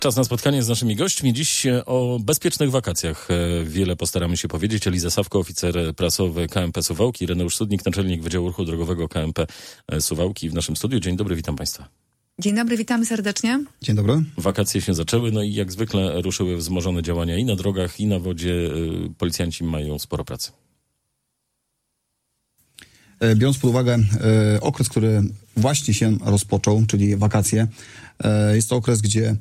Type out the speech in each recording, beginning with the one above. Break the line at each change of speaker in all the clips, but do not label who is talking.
Czas na spotkanie z naszymi gośćmi. Dziś o bezpiecznych wakacjach wiele postaramy się powiedzieć. Eliza Sawko, oficer prasowy KMP Suwałki, Ireneusz Studnik, naczelnik Wydziału Ruchu Drogowego KMP Suwałki w naszym studiu. Dzień dobry, witam Państwa.
Dzień dobry, witamy serdecznie.
Dzień dobry.
Wakacje się zaczęły, no i jak zwykle ruszyły wzmożone działania i na drogach, i na wodzie. Policjanci mają sporo pracy.
Biorąc pod uwagę okres, który właśnie się rozpoczął, czyli wakacje, jest to okres, gdzie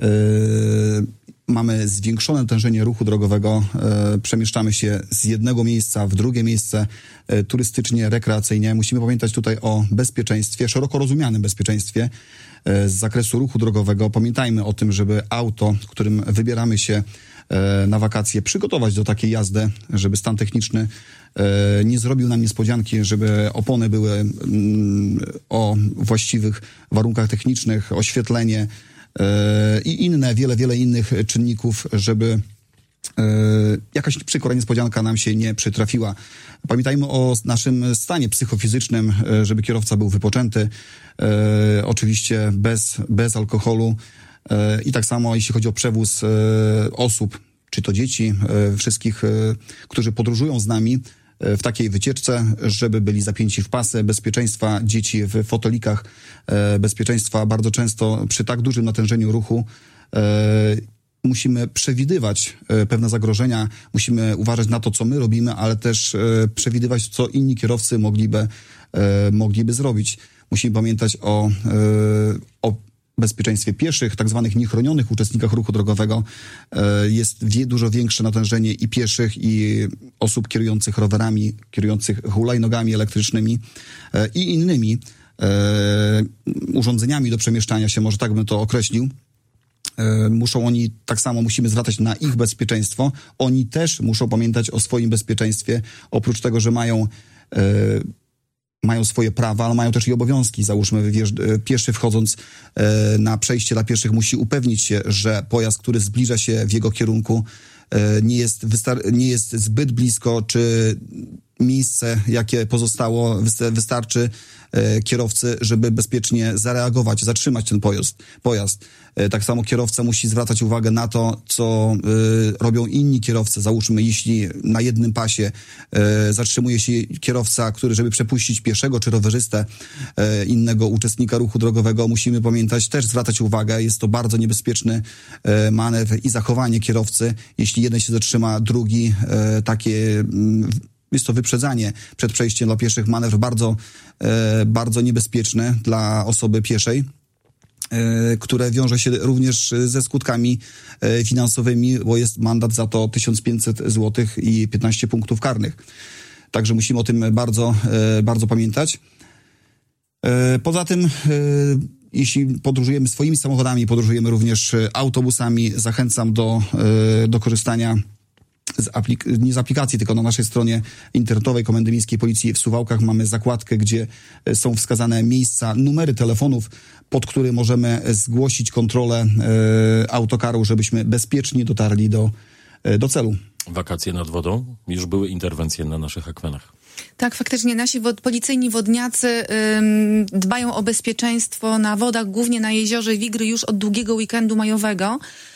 mamy zwiększone natężenie ruchu drogowego, przemieszczamy się z jednego miejsca w drugie miejsce turystycznie, rekreacyjnie. Musimy pamiętać tutaj o bezpieczeństwie, szeroko rozumianym bezpieczeństwie z zakresu ruchu drogowego. Pamiętajmy o tym, żeby auto, którym wybieramy się na wakacje, przygotować do takiej jazdy, żeby stan techniczny nie zrobił nam niespodzianki, żeby opony były o właściwych warunkach technicznych, oświetlenie i inne, wiele innych czynników, żeby jakaś przykra niespodzianka nam się nie przytrafiła. Pamiętajmy o naszym stanie psychofizycznym, żeby kierowca był wypoczęty, oczywiście bez alkoholu i tak samo jeśli chodzi o przewóz osób, czy to dzieci, wszystkich, którzy podróżują z nami w takiej wycieczce, żeby byli zapięci w pasy, bezpieczeństwa dzieci w fotelikach, bezpieczeństwa bardzo często przy tak dużym natężeniu ruchu. Musimy przewidywać pewne zagrożenia, musimy uważać na to, co my robimy, ale też przewidywać, co inni kierowcy mogliby zrobić. Musimy pamiętać o bezpieczeństwie pieszych, tak zwanych niechronionych uczestnikach ruchu drogowego. Jest dużo większe natężenie i pieszych, i osób kierujących rowerami, kierujących hulajnogami elektrycznymi i innymi urządzeniami do przemieszczania się, może tak bym to określił. Muszą oni, tak samo musimy zwracać na ich bezpieczeństwo. Oni też muszą pamiętać o swoim bezpieczeństwie. Oprócz tego, że mają swoje prawa, ale mają też i obowiązki. Załóżmy, pieszy wchodząc na przejście dla pieszych musi upewnić się, że pojazd, który zbliża się w jego kierunku, nie jest zbyt blisko, czy miejsce, jakie pozostało, wystarczy kierowcy, żeby bezpiecznie zareagować, zatrzymać ten pojazd. Tak samo kierowca musi zwracać uwagę na to, co robią inni kierowcy. Załóżmy, jeśli na jednym pasie zatrzymuje się kierowca, żeby przepuścić pieszego czy rowerzystę, innego uczestnika ruchu drogowego, musimy pamiętać, też zwracać uwagę. Jest to bardzo niebezpieczny manewr i zachowanie kierowcy. Jeśli jeden się zatrzyma, drugi jest to wyprzedzanie przed przejściem dla pieszych, manewr bardzo niebezpieczny dla osoby pieszej, które wiąże się również ze skutkami finansowymi, bo jest mandat za to 1500 zł i 15 punktów karnych. Także musimy o tym bardzo pamiętać. Poza tym, jeśli podróżujemy swoimi samochodami, podróżujemy również autobusami, zachęcam do korzystania nie z aplikacji, tylko na naszej stronie internetowej Komendy Miejskiej Policji w Suwałkach mamy zakładkę, gdzie są wskazane miejsca, numery telefonów, pod które możemy zgłosić kontrolę autokaru, żebyśmy bezpiecznie dotarli do celu.
Wakacje nad wodą, już były interwencje na naszych akwenach.
Tak, faktycznie nasi policyjni wodniacy dbają o bezpieczeństwo na wodach, głównie na jeziorze Wigry już od długiego weekendu majowego.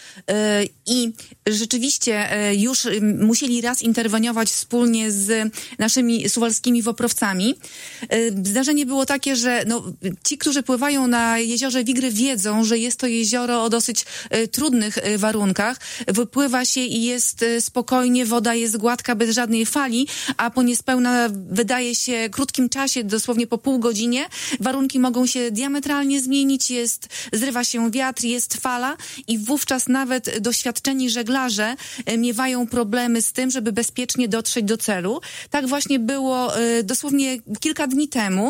I rzeczywiście już musieli raz interweniować wspólnie z naszymi suwalskimi woprowcami. Zdarzenie było takie, że ci, którzy pływają na jeziorze Wigry, wiedzą, że jest to jezioro o dosyć trudnych warunkach. Wypływa się i jest spokojnie, woda jest gładka, bez żadnej fali, a po niespełna, wydaje się, krótkim czasie, dosłownie po pół godzinie, warunki mogą się diametralnie zmienić, zrywa się wiatr, jest fala i wówczas nawet doświadczeni żeglarze miewają problemy z tym, żeby bezpiecznie dotrzeć do celu. Tak właśnie było dosłownie kilka dni temu.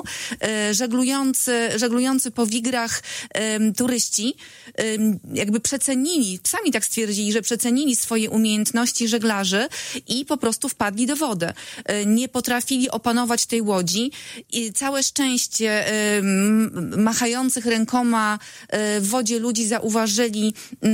Żeglujący po Wigrach turyści jakby przecenili, sami tak stwierdzili, że przecenili swoje umiejętności żeglarzy i po prostu wpadli do wody. Nie potrafili opanować tej łodzi i całe szczęście machających rękoma w wodzie ludzi zauważyli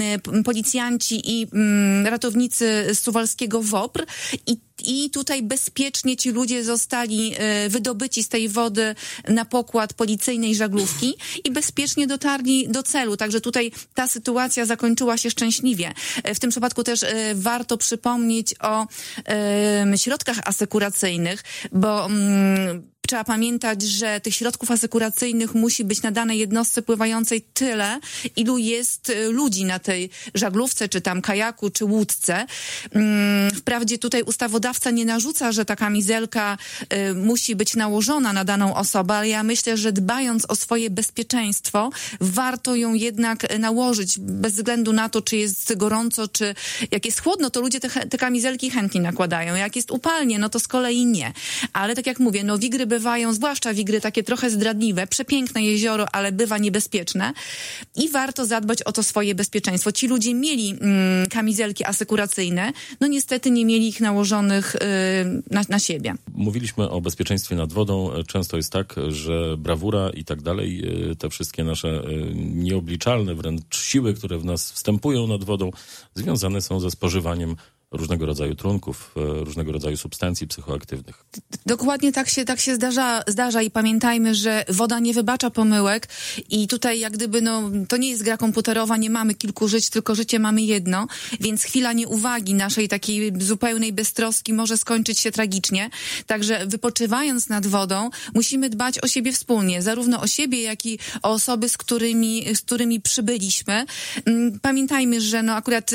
policjanci i ratownicy z Suwalskiego WOPR i tutaj bezpiecznie ci ludzie zostali wydobyci z tej wody na pokład policyjnej żaglówki i bezpiecznie dotarli do celu. Także tutaj ta sytuacja zakończyła się szczęśliwie. W tym przypadku też warto przypomnieć o środkach asekuracyjnych, bo trzeba pamiętać, że tych środków asekuracyjnych musi być na danej jednostce pływającej tyle, ilu jest ludzi na tej żaglówce, czy tam kajaku, czy łódce. Wprawdzie tutaj ustawodawca nie narzuca, że ta kamizelka musi być nałożona na daną osobę, ale ja myślę, że dbając o swoje bezpieczeństwo, warto ją jednak nałożyć, bez względu na to, czy jest gorąco, czy jak jest chłodno, to ludzie te kamizelki chętnie nakładają. Jak jest upalnie, no to z kolei nie. Ale tak jak mówię, no wigry bywają, zwłaszcza wigry takie trochę zdradliwe, przepiękne jezioro, ale bywa niebezpieczne i warto zadbać o to swoje bezpieczeństwo. Ci ludzie mieli kamizelki asekuracyjne, no niestety nie mieli ich nałożonych na siebie.
Mówiliśmy o bezpieczeństwie nad wodą. Często jest tak, że brawura i tak dalej, te wszystkie nasze nieobliczalne wręcz siły, które w nas wstępują nad wodą, związane są ze spożywaniem różnego rodzaju trunków, różnego rodzaju substancji psychoaktywnych.
Dokładnie tak się zdarza i pamiętajmy, że woda nie wybacza pomyłek i tutaj jak gdyby, to nie jest gra komputerowa, nie mamy kilku żyć, tylko życie mamy jedno, więc chwila nieuwagi naszej takiej zupełnej beztroski może skończyć się tragicznie. Także wypoczywając nad wodą, musimy dbać o siebie wspólnie, zarówno o siebie, jak i o osoby, z którymi przybyliśmy. Pamiętajmy, że akurat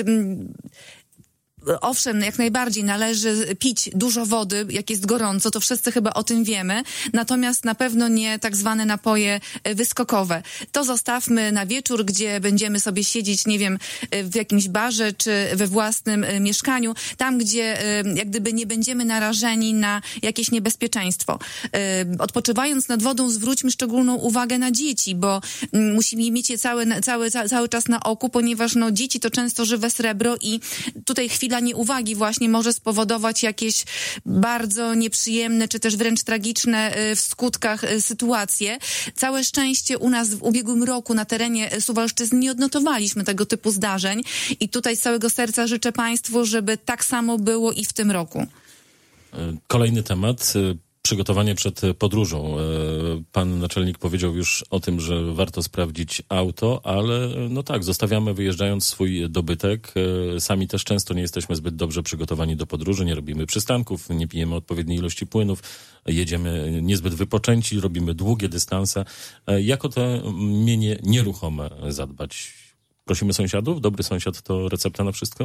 owszem, jak najbardziej należy pić dużo wody, jak jest gorąco, to wszyscy chyba o tym wiemy, natomiast na pewno nie tak zwane napoje wyskokowe. To zostawmy na wieczór, gdzie będziemy sobie siedzieć, nie wiem, w jakimś barze czy we własnym mieszkaniu, tam gdzie jak gdyby nie będziemy narażeni na jakieś niebezpieczeństwo. Odpoczywając nad wodą, zwróćmy szczególną uwagę na dzieci, bo musimy mieć je cały czas na oku, ponieważ dzieci to często żywe srebro i tutaj chwila nieuwagi właśnie może spowodować jakieś bardzo nieprzyjemne, czy też wręcz tragiczne w skutkach sytuacje. Całe szczęście u nas w ubiegłym roku na terenie Suwalszczyzny nie odnotowaliśmy tego typu zdarzeń i tutaj z całego serca życzę Państwu, żeby tak samo było i w tym roku.
Kolejny temat. Przygotowanie przed podróżą. Pan naczelnik powiedział już o tym, że warto sprawdzić auto, ale tak, zostawiamy wyjeżdżając swój dobytek. Sami też często nie jesteśmy zbyt dobrze przygotowani do podróży, nie robimy przystanków, nie pijemy odpowiedniej ilości płynów, jedziemy niezbyt wypoczęci, robimy długie dystanse. Jak o te mienie nieruchome zadbać? Prosimy sąsiadów? Dobry sąsiad to recepta na wszystko?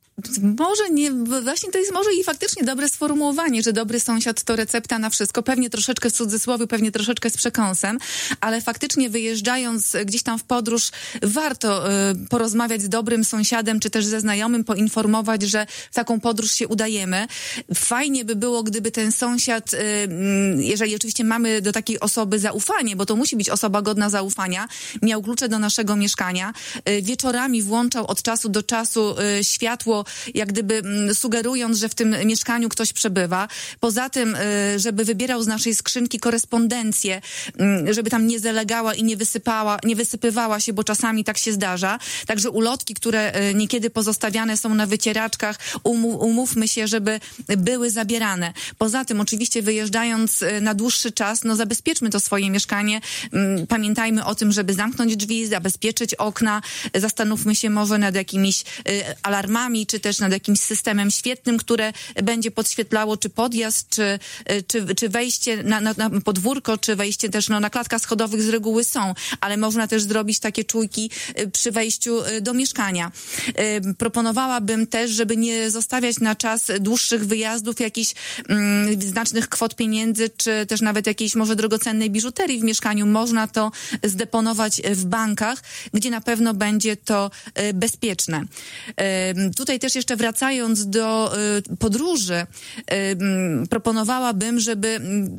Może nie, właśnie to jest może i faktycznie dobre sformułowanie, że dobry sąsiad to recepta na wszystko, pewnie troszeczkę w cudzysłowie, pewnie troszeczkę z przekąsem, ale faktycznie wyjeżdżając gdzieś tam w podróż, warto porozmawiać z dobrym sąsiadem, czy też ze znajomym, poinformować, że w taką podróż się udajemy. Fajnie by było, gdyby ten sąsiad, jeżeli oczywiście mamy do takiej osoby zaufanie, bo to musi być osoba godna zaufania, miał klucze do naszego mieszkania, wieczorami włączał od czasu do czasu światło, jak gdyby sugerując, że w tym mieszkaniu ktoś przebywa. Poza tym, żeby wybierał z naszej skrzynki korespondencję, żeby tam nie zalegała i nie wysypywała się, bo czasami tak się zdarza. Także ulotki, które niekiedy pozostawiane są na wycieraczkach, umówmy się, żeby były zabierane. Poza tym, oczywiście wyjeżdżając na dłuższy czas, zabezpieczmy to swoje mieszkanie. Pamiętajmy o tym, żeby zamknąć drzwi, zabezpieczyć okna. Zastanówmy się może nad jakimiś alarmami, czy też nad jakimś systemem świetnym, które będzie podświetlało czy podjazd, czy wejście na podwórko, czy wejście też na klatkach schodowych z reguły są, ale można też zrobić takie czujki przy wejściu do mieszkania. Proponowałabym też, żeby nie zostawiać na czas dłuższych wyjazdów jakichś znacznych kwot pieniędzy, czy też nawet jakiejś może drogocennej biżuterii w mieszkaniu. Można to zdeponować w bankach, gdzie na pewno będzie to bezpieczne. Tutaj też jeszcze wracając do podróży, proponowałabym, żeby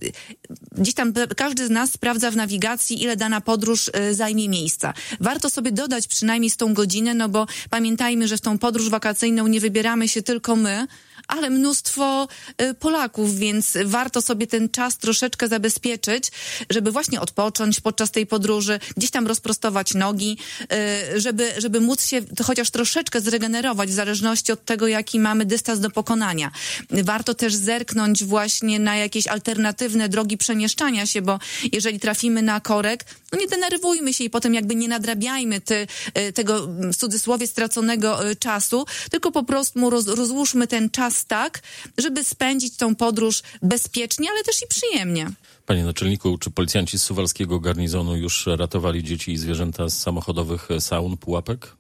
gdzieś tam każdy z nas sprawdza w nawigacji, ile dana podróż zajmie miejsca. Warto sobie dodać przynajmniej z tą godzinę, no bo pamiętajmy, że w tą podróż wakacyjną nie wybieramy się tylko my, ale mnóstwo Polaków, więc warto sobie ten czas troszeczkę zabezpieczyć, żeby właśnie odpocząć podczas tej podróży, gdzieś tam rozprostować nogi, żeby móc się chociaż troszeczkę zregenerować w zależności od tego, jaki mamy dystans do pokonania. Warto też zerknąć właśnie na jakieś alternatywne drogi przemieszczania się, bo jeżeli trafimy na korek, no nie denerwujmy się i potem jakby nie nadrabiajmy tego w cudzysłowie straconego czasu, tylko po prostu rozłóżmy ten czas tak, żeby spędzić tą podróż bezpiecznie, ale też i przyjemnie.
Panie naczelniku, czy policjanci z suwalskiego garnizonu już ratowali dzieci i zwierzęta z samochodowych saun, pułapek?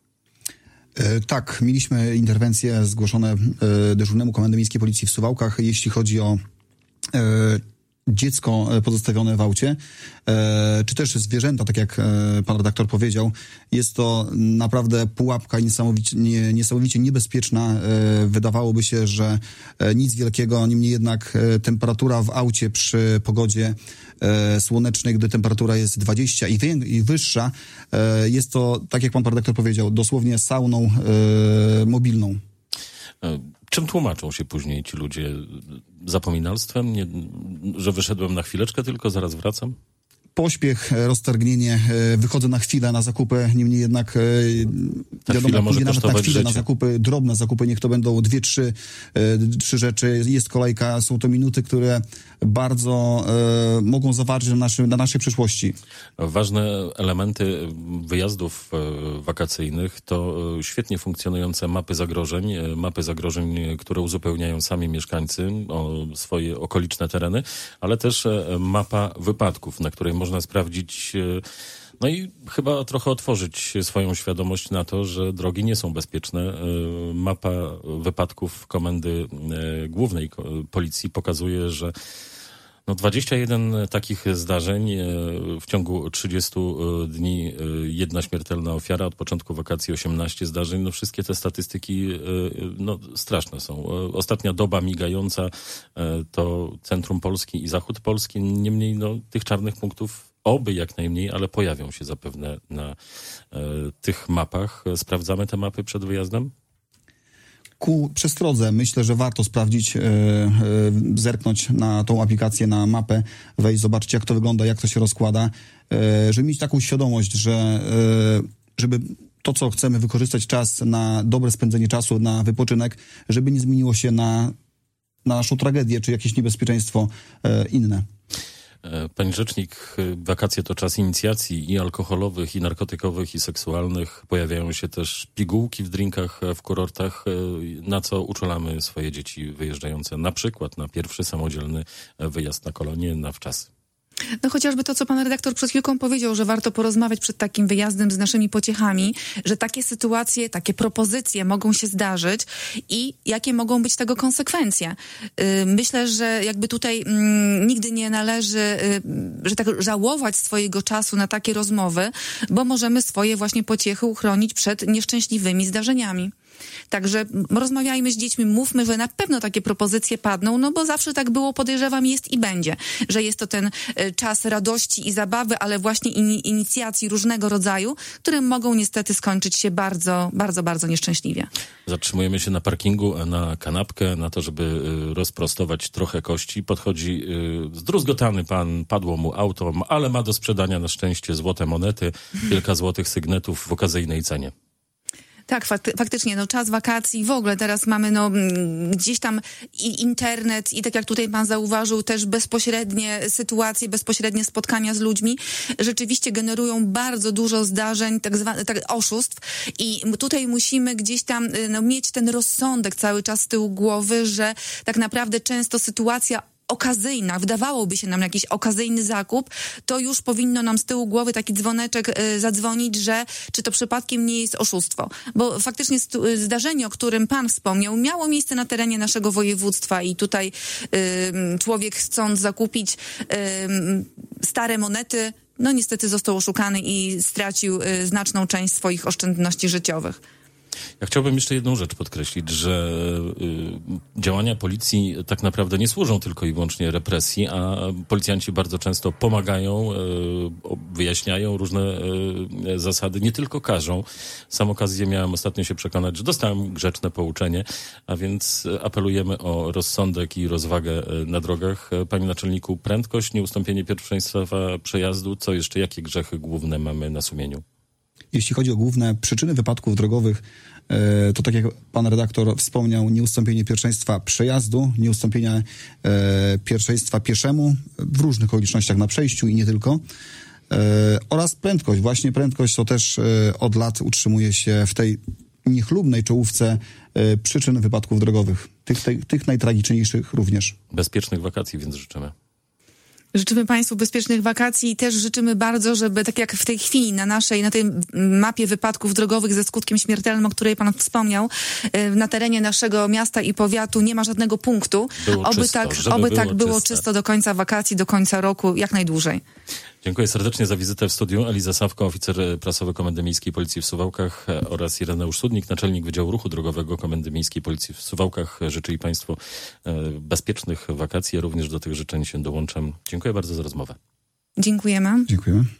Tak, mieliśmy interwencje zgłoszone dyżurnemu Komendy Miejskiej Policji w Suwałkach, jeśli chodzi o dziecko pozostawione w aucie, czy też zwierzęta, tak jak pan redaktor powiedział. Jest to naprawdę pułapka niesamowicie niebezpieczna. Wydawałoby się, że nic wielkiego, niemniej jednak temperatura w aucie przy pogodzie słonecznej, gdy temperatura jest 20 i wyższa, jest to, tak jak pan redaktor powiedział, dosłownie sauną mobilną.
Czym tłumaczą się później ci ludzie? Zapominalstwem? Że wyszedłem na chwileczkę tylko, zaraz wracam?
Pośpiech, roztargnienie, wychodzę na chwilę na zakupy, niemniej jednak wiadomo, pójdzie nawet na chwilę na zakupy, drobne zakupy, niech to będą 2-3 rzeczy, jest kolejka, są to minuty, które bardzo mogą zaważyć na naszej przyszłości.
Ważne elementy wyjazdów wakacyjnych to świetnie funkcjonujące mapy zagrożeń, które uzupełniają sami mieszkańcy o swoje okoliczne tereny, ale też mapa wypadków, na której można sprawdzić, no i chyba trochę otworzyć swoją świadomość na to, że drogi nie są bezpieczne. Mapa wypadków Komendy Głównej Policji pokazuje, że 21 takich zdarzeń, w ciągu 30 dni 1 śmiertelna ofiara, od początku wakacji 18 zdarzeń. Wszystkie te statystyki straszne są. Ostatnia doba migająca to centrum Polski i zachód Polski. Niemniej tych czarnych punktów oby jak najmniej, ale pojawią się zapewne na tych mapach. Sprawdzamy te mapy przed wyjazdem?
Ku przestrodze myślę, że warto sprawdzić, zerknąć na tą aplikację, na mapę, wejść, zobaczyć jak to wygląda, jak to się rozkłada, żeby mieć taką świadomość, że żeby to, co chcemy, wykorzystać czas na dobre spędzenie czasu, na wypoczynek, żeby nie zmieniło się na naszą tragedię, czy jakieś niebezpieczeństwo inne.
Pani rzecznik, wakacje to czas inicjacji i alkoholowych, i narkotykowych, i seksualnych. Pojawiają się też pigułki w drinkach w kurortach. Na co uczulamy swoje dzieci wyjeżdżające na przykład na pierwszy samodzielny wyjazd na kolonie na wczasy?
No chociażby to, co pan redaktor przed chwilką powiedział, że warto porozmawiać przed takim wyjazdem z naszymi pociechami, że takie sytuacje, takie propozycje mogą się zdarzyć i jakie mogą być tego konsekwencje. Myślę, że jakby tutaj nigdy nie należy, że tak żałować swojego czasu na takie rozmowy, bo możemy swoje właśnie pociechy uchronić przed nieszczęśliwymi zdarzeniami. Także rozmawiajmy z dziećmi, mówmy, że na pewno takie propozycje padną, no bo zawsze tak było, podejrzewam, jest i będzie, że jest to ten czas radości i zabawy, ale właśnie inicjacji różnego rodzaju, które mogą niestety skończyć się bardzo, bardzo, bardzo nieszczęśliwie.
Zatrzymujemy się na parkingu, na kanapkę, na to, żeby rozprostować trochę kości. Podchodzi zdruzgotany pan, padło mu auto, ale ma do sprzedania na szczęście złote monety, kilka złotych sygnetów w okazyjnej cenie.
Tak, faktycznie, czas wakacji, w ogóle teraz mamy, gdzieś tam i internet i tak jak tutaj pan zauważył, też bezpośrednie sytuacje, bezpośrednie spotkania z ludźmi rzeczywiście generują bardzo dużo zdarzeń, tak zwanych oszustw i tutaj musimy gdzieś tam mieć ten rozsądek cały czas z tyłu głowy, że tak naprawdę często sytuacja okazyjna, wydawałoby się nam jakiś okazyjny zakup, to już powinno nam z tyłu głowy taki dzwoneczek zadzwonić, że czy to przypadkiem nie jest oszustwo. Bo faktycznie zdarzenie, o którym pan wspomniał, miało miejsce na terenie naszego województwa i tutaj człowiek chcąc zakupić stare monety, niestety został oszukany i stracił znaczną część swoich oszczędności życiowych.
Ja chciałbym jeszcze jedną rzecz podkreślić, że działania policji tak naprawdę nie służą tylko i wyłącznie represji, a policjanci bardzo często pomagają, wyjaśniają różne zasady, nie tylko karzą. Sam okazję miałem ostatnio się przekonać, że dostałem grzeczne pouczenie, a więc apelujemy o rozsądek i rozwagę na drogach. Panie naczelniku, prędkość, nieustąpienie pierwszeństwa przejazdu, co jeszcze, jakie grzechy główne mamy na sumieniu?
Jeśli chodzi o główne przyczyny wypadków drogowych, to tak jak pan redaktor wspomniał, nieustąpienie pierwszeństwa przejazdu, nieustąpienie pierwszeństwa pieszemu w różnych okolicznościach na przejściu i nie tylko, oraz prędkość. Właśnie prędkość to też od lat utrzymuje się w tej niechlubnej czołówce przyczyn wypadków drogowych, tych najtragiczniejszych również.
Bezpiecznych wakacji więc życzymy.
Życzymy Państwu bezpiecznych wakacji i też życzymy bardzo, żeby tak jak w tej chwili na tej mapie wypadków drogowych ze skutkiem śmiertelnym, o której Pan wspomniał, na terenie naszego miasta i powiatu nie ma żadnego punktu. Oby tak było czysto do końca wakacji, do końca roku, jak najdłużej.
Dziękuję serdecznie za wizytę w studiu. Eliza Sawko, oficer prasowy Komendy Miejskiej Policji w Suwałkach oraz Ireneusz Studnik, naczelnik Wydziału Ruchu Drogowego Komendy Miejskiej Policji w Suwałkach. Życzyli Państwu bezpiecznych wakacji. Ja również do tych życzeń się dołączam. Dziękuję bardzo za rozmowę.
Dziękujemy.
Dziękujemy.